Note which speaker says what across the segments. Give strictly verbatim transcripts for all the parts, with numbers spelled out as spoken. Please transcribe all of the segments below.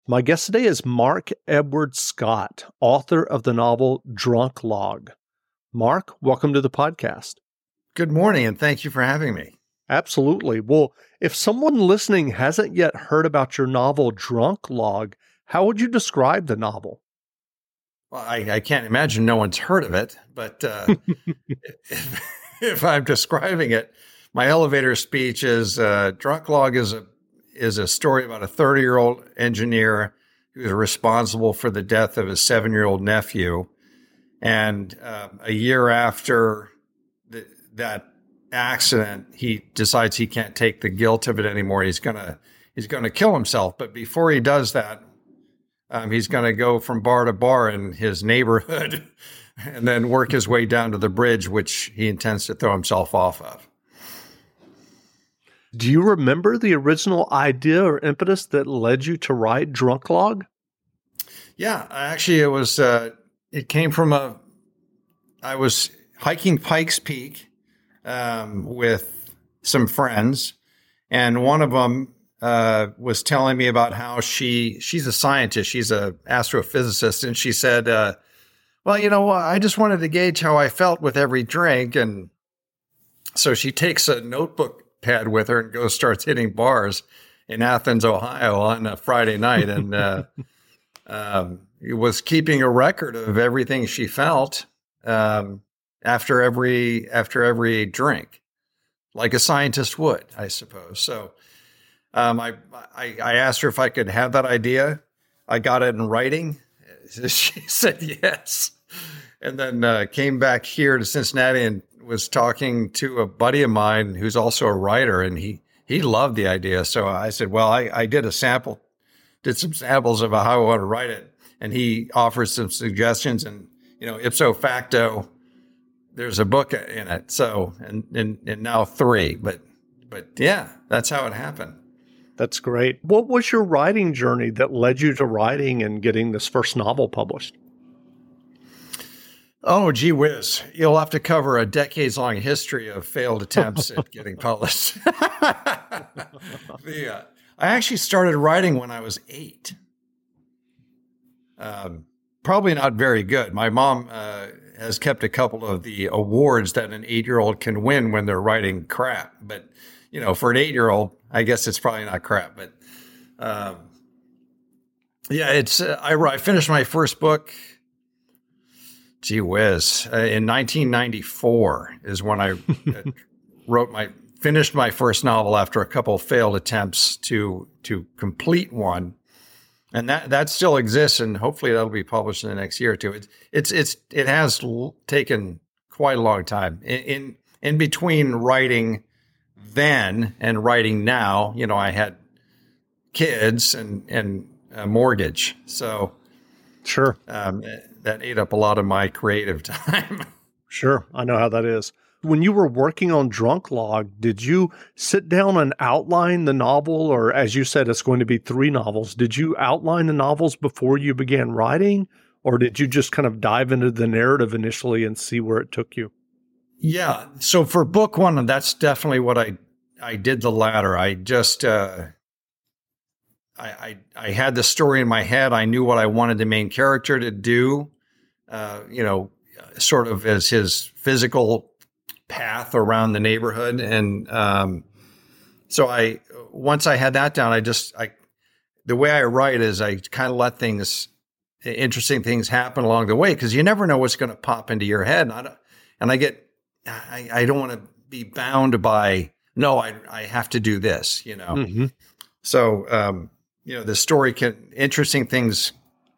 Speaker 1: My guest today is Mark Edward Scott, author of the novel Drunk Log. Mark, welcome to the podcast.
Speaker 2: Good morning, and thank you for having me.
Speaker 1: Absolutely. Well, if someone listening hasn't yet heard about your novel Drunk Log, how would you describe the novel?
Speaker 2: Well, I, I can't imagine no one's heard of it, but uh, if, if I'm describing it, my elevator speech is uh, Drunk Log is a is a story about a thirty-year-old engineer who is responsible for the death of his seven-year-old nephew. And uh, a year after the, that accident, he decides he can't take the guilt of it anymore. He's gonna he's gonna kill himself. But before he does that, um, he's gonna go from bar to bar in his neighborhood, and then work his way down to the bridge, which he intends to throw himself off of.
Speaker 1: Do you remember the original idea or impetus that led you to write Drunk Log?
Speaker 2: Yeah, actually, it was. Uh, it came from a. I was hiking Pikes Peak um, with some friends, and one of them uh, was telling me about how she she's a scientist. She's a astrophysicist, and she said, uh, "Well, you know, I just wanted to gauge how I felt with every drink," and so she takes a notebook pad with her and goes starts hitting bars in Athens, Ohio on a Friday night, and uh, um, was keeping a record of everything she felt um, after every after every drink, like a scientist would, I suppose. So um, I, I I asked her if I could have that idea. I got it in writing. She said yes, and then uh, came back here to Cincinnati and was talking to a buddy of mine who's also a writer, and he, he loved the idea. So I said, well, I, I did a sample, did some samples of how I want to write it. And he offered some suggestions, and, you know, ipso facto, there's a book in it. So, and, and, and now three, but, but yeah, that's how it happened.
Speaker 1: That's great. What was your writing journey that led you to writing and getting this first novel published?
Speaker 2: Oh, gee whiz. You'll have to cover a decades-long history of failed attempts at getting published. the, uh, I actually started writing when I was eight. Um, probably not very good. My mom uh, has kept a couple of the awards that an eight-year-old can win when they're writing crap. But, you know, for an eight-year-old, I guess it's probably not crap. But, um, yeah, it's uh, I, I finished my first book. Gee whiz. Uh, in nineteen ninety-four is when I wrote my, finished my first novel after a couple of failed attempts to, to complete one. And that, that still exists, and hopefully that'll be published in the next year or two. It's, it's, it's, it has l- taken quite a long time. In, in, in between writing then and writing now, you know, I had kids and, and a mortgage. So,
Speaker 1: Sure.
Speaker 2: Um, that ate up a lot of my creative time.
Speaker 1: Sure. I know how that is. When you were working on Drunk Log, did you sit down and outline the novel? Or as you said, it's going to be three novels. Did you outline the novels before you began writing? Or did you just kind of dive into the narrative initially and see where it took you?
Speaker 2: Yeah. So for book one, that's definitely what I, I did the latter. I just, uh, I, I, I had the story in my head. I knew what I wanted the main character to do, uh, you know, sort of as his physical path around the neighborhood. And um, so I, once I had that down, I just, I, the way I write is I kind of let things, interesting things happen along the way, because you never know what's going to pop into your head. And I, and I get, I, I don't want to be bound by, no, I, I have to do this, you know?
Speaker 1: Mm-hmm.
Speaker 2: So, um, you know, the story can, interesting things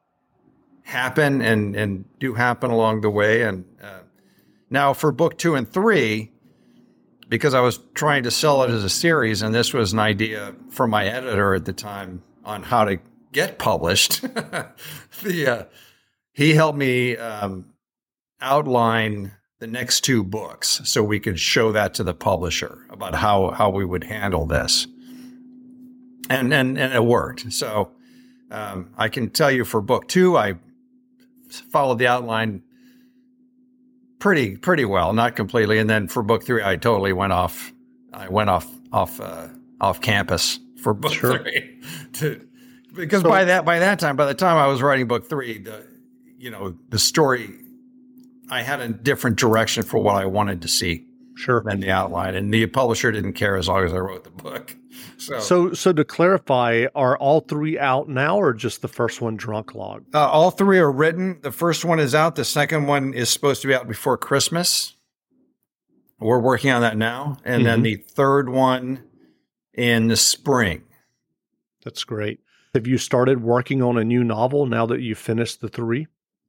Speaker 2: happen and, and do happen along the way. And uh, now for book two and three, because I was trying to sell it as a series, and this was an idea from my editor at the time on how to get published, the uh, he helped me um, outline the next two books so we could show that to the publisher about how, how we would handle this. And, and, and it worked. So um, I can tell you for book two, I followed the outline pretty, pretty well, not completely. And then for book three, I totally went off, I went off, off, uh, off campus for book
Speaker 1: Sure.
Speaker 2: three to because
Speaker 1: So-
Speaker 2: by that by that time, by the time I was writing book three, the you know the story, I had a different direction for what I wanted to see
Speaker 1: Sure.
Speaker 2: than the outline, and the publisher didn't care as long as I wrote the book. So,
Speaker 1: So, so to clarify, are all three out now, or just the first one, Drunk Log?
Speaker 2: uh, all three are written. The first one is out. The second one is supposed to be out before Christmas. We're working on that now, and then
Speaker 1: Mhm.
Speaker 2: the third one in the spring.
Speaker 1: That's great. Have you started working on a new novel now that you've finished the three?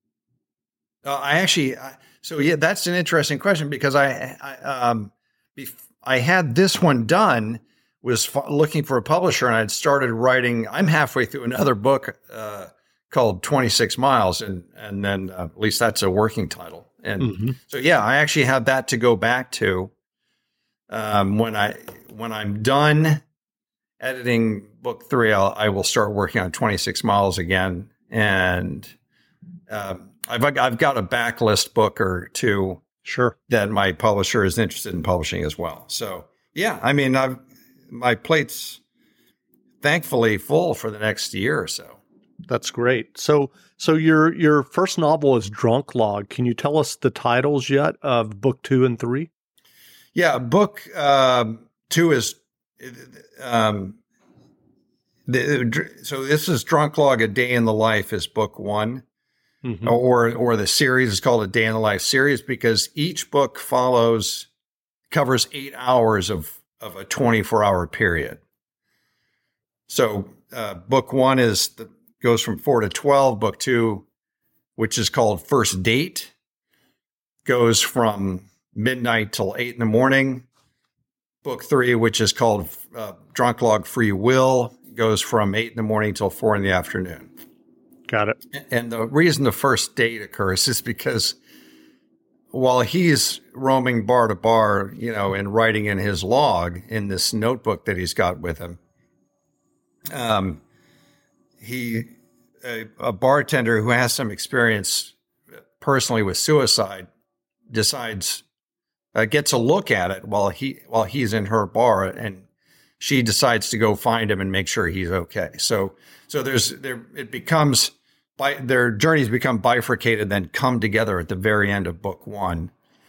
Speaker 2: Uh, I actually, I, so yeah, that's an interesting question because I, I, um, bef- I had this one done, was f- looking for a publisher, and I'd started writing. I'm halfway through another book uh, called twenty-six miles, and and then uh, at least that's a working title. And
Speaker 1: Mm-hmm.
Speaker 2: so yeah, I actually have that to go back to um, when I when I'm done editing book three. I'll, I will start working on twenty-six miles again, and um, I've I've got a backlist book or two
Speaker 1: Sure.
Speaker 2: that my publisher is interested in publishing as well. So yeah, I mean, I've my plate's thankfully full for the next year or so.
Speaker 1: That's great. So, so your your first novel is Drunk Log. Can you tell us the titles yet of book two and three?
Speaker 2: Yeah, book um, two is um, the, so this is Drunk Log: A Day in the Life is book one.
Speaker 1: Mm-hmm.
Speaker 2: Or or the series is called A Day in the Life series because each book follows covers eight hours of of a twenty-four hour period. So uh, book one is the, goes from four to twelve. Book two, which is called First Date, goes from midnight till eight in the morning. Book three, which is called uh, Drunk Log: Free Will, goes from eight in the morning till four in the afternoon.
Speaker 1: Got it.
Speaker 2: And the reason the first date occurs is because while he's roaming bar to bar, you know, and writing in his log in this notebook that he's got with him, um, he, a, a bartender who has some experience personally with suicide, decides, uh, gets a look at it while he while he's in her bar, and she decides to go find him and make sure he's okay. So, so there's there it becomes. By, their journeys become bifurcated, then come together at the very end of book one.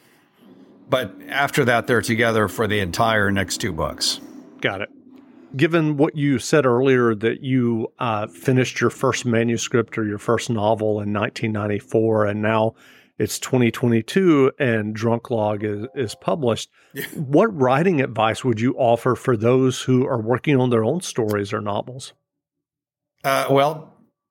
Speaker 2: But after that, they're together for the entire next two books.
Speaker 1: Got it. Given what you said earlier, that you uh, finished your first manuscript or your first novel in nineteen ninety-four, and now it's twenty twenty-two and Drunk Log is, is published,
Speaker 2: Yeah.
Speaker 1: What writing advice would you offer for those who are working on their own stories or novels?
Speaker 2: Uh, well,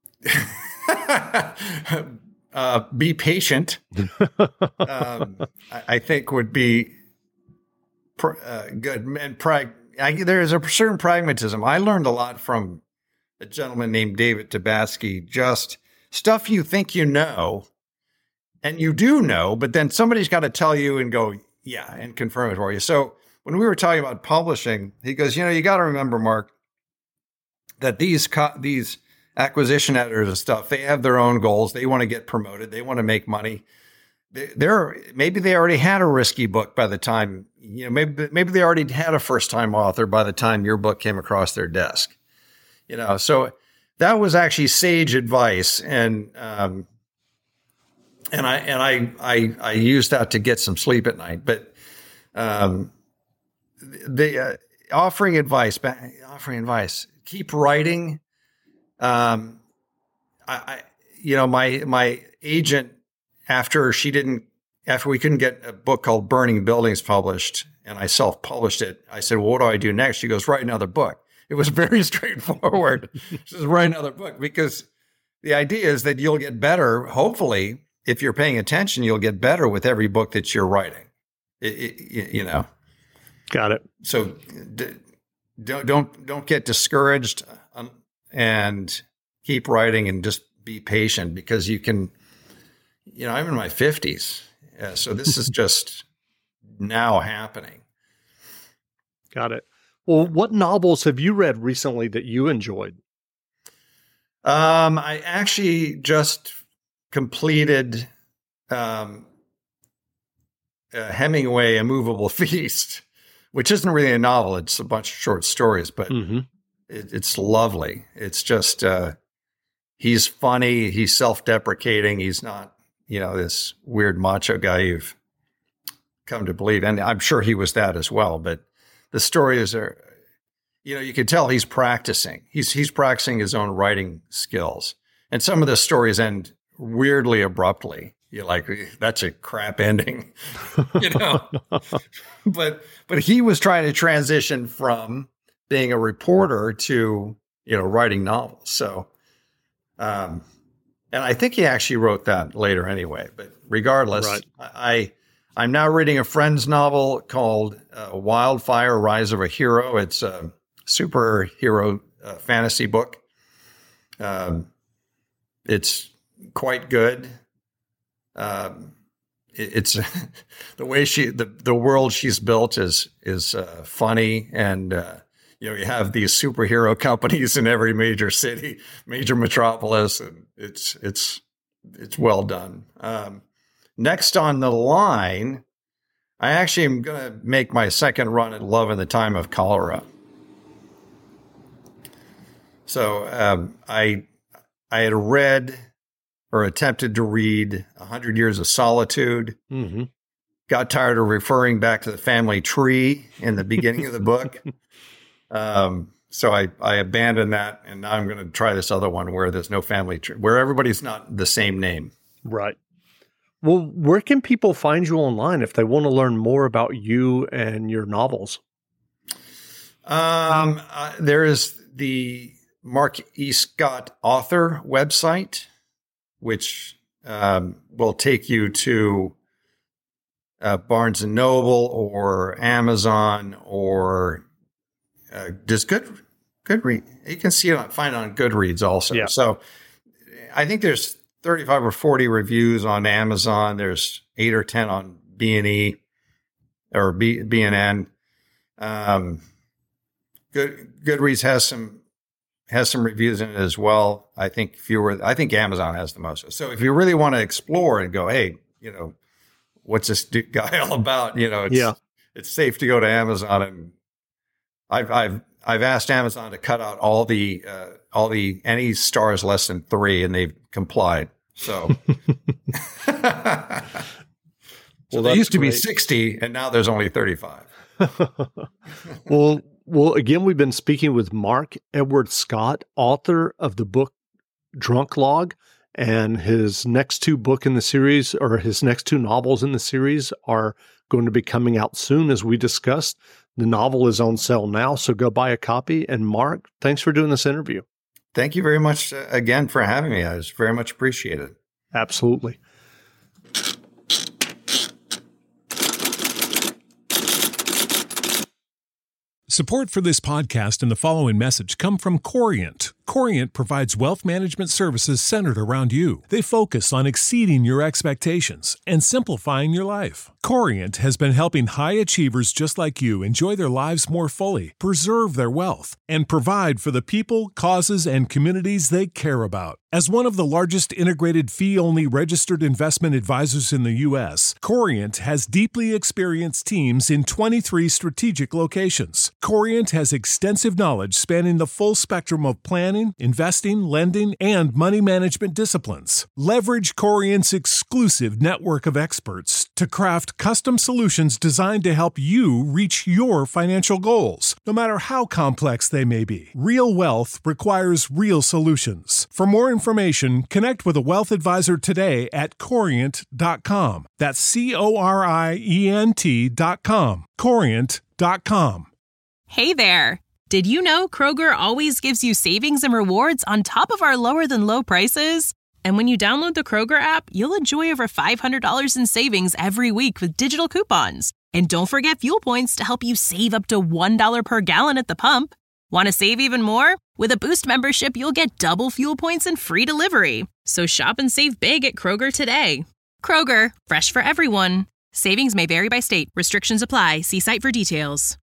Speaker 2: uh, be patient. um, I, I think would be pr- uh, good. And prag- I, there is a certain pragmatism. I learned a lot from a gentleman named David Tabaski. Just stuff you think you know, and you do know, but then somebody's got to tell you and go, yeah, and confirm it for you. So when we were talking about publishing, he goes, you know, you got to remember, Mark, that these co- these acquisition editors and stuff, they have their own goals. They want to get promoted. They want to make money. They, they're maybe they already had a risky book by the time, you know, maybe maybe they already had a first time author by the time your book came across their desk. You know, so that was actually sage advice, and um, and I and I I I used that to get some sleep at night. But um, the uh, offering advice, offering advice, keep writing. Um, I, I, you know, my, my agent, after she didn't, after we couldn't get a book called Burning Buildings published and I self-published it, I said, well, what do I do next? She goes, write another book. It was very straightforward. She says, write another book, because the idea is that you'll get better. Hopefully, if you're paying attention, you'll get better with every book that you're writing, it, it, you know?
Speaker 1: Got it.
Speaker 2: So d- don't, don't, don't get discouraged. Um, And keep writing and just be patient, because you can, you know, I'm in my fifties. Uh, so this is just now happening.
Speaker 1: Got it. Well, what novels have you read recently that you enjoyed?
Speaker 2: Um, I actually just completed um, uh, Hemingway, A Movable Feast, which isn't really a novel. It's a bunch of short stories, but
Speaker 1: Mm-hmm.
Speaker 2: it, it's lovely. It's just, uh, he's funny. He's self-deprecating. He's not, you know, this weird macho guy you've come to believe. And I'm sure he was that as well. But the stories are, you know, you can tell he's practicing. He's he's practicing his own writing skills. And some of the stories end weirdly abruptly. You're like, that's a crap ending, you know. but but he was trying to transition from being a reporter to, you know, writing novels. So, um, and I think he actually wrote that later anyway. But regardless, right. I I'm now reading a friend's novel called uh, Wildfire: Rise of a Hero. It's a superhero uh, fantasy book. Um, it's quite good. Um, it, it's the way she, the, the world she's built is, is, uh, funny. And, uh, you know, you have these superhero companies in every major city, major metropolis, and it's, it's, it's well done. Um, next on the line, I actually am going to make my second run at Love in the Time of Cholera. So, um, I, I had read or attempted to read A Hundred Years of Solitude, mm-hmm. got tired of referring back to the family tree in the beginning of the book. Um, so I, I abandoned that, and now I'm going to try this other one where there's no family tree, where everybody's not the same name.
Speaker 1: Right. Well, where can people find you online if they want to learn more about you and your novels?
Speaker 2: Um, uh, there is the Mark E. Scott author website, which um, will take you to uh, Barnes and Noble or Amazon or uh, just Good Goodreads. You can see it on, find it on Goodreads also. Yeah. So I think there's thirty-five or forty reviews on Amazon. There's eight or ten on B and E or B B and N. Um, Good Goodreads has some. has some reviews in it as well. I think fewer, I think Amazon has the most. So if you really want to explore and go, hey, you know, what's this guy all about? You know, it's, yeah. it's safe to go to Amazon. And I've, I've, I've asked Amazon to cut out all the, uh, all the, any stars less than three, and they've complied. So, so well, there used to great. be sixty, and now there's only thirty-five.
Speaker 1: Well, Well, again, we've been speaking with Mark Edward Scott, author of the book Drunk Log, and his next two book in the series, or his next two novels in the series, are going to be coming out soon, as we discussed. The novel is on sale now, so go buy a copy. And Mark, thanks for doing this interview.
Speaker 2: Thank you very much uh, again for having me. I was very much appreciated.
Speaker 1: Absolutely.
Speaker 3: Support for this podcast and the following message come from Corient. Corient provides wealth management services centered around you. They focus on exceeding your expectations and simplifying your life. Corient has been helping high achievers just like you enjoy their lives more fully, preserve their wealth, and provide for the people, causes, and communities they care about. As one of the largest integrated fee-only registered investment advisors in the U S, Corient has deeply experienced teams in twenty-three strategic locations. Corient has extensive knowledge spanning the full spectrum of planning, investing, lending, and money management disciplines. Leverage Corient's exclusive network of experts to craft custom solutions designed to help you reach your financial goals, no matter how complex they may be. Real wealth requires real solutions. For more information, connect with a wealth advisor today at corient dot com. That's C O R I E N T dot com. corient dot com.
Speaker 4: Hey there! Did you know Kroger always gives you savings and rewards on top of our lower-than-low prices? And when you download the Kroger app, you'll enjoy over five hundred dollars in savings every week with digital coupons. And don't forget fuel points to help you save up to one dollar per gallon at the pump. Want to save even more? With a Boost membership, you'll get double fuel points and free delivery. So shop and save big at Kroger today. Kroger, fresh for everyone. Savings may vary by state. Restrictions apply. See site for details.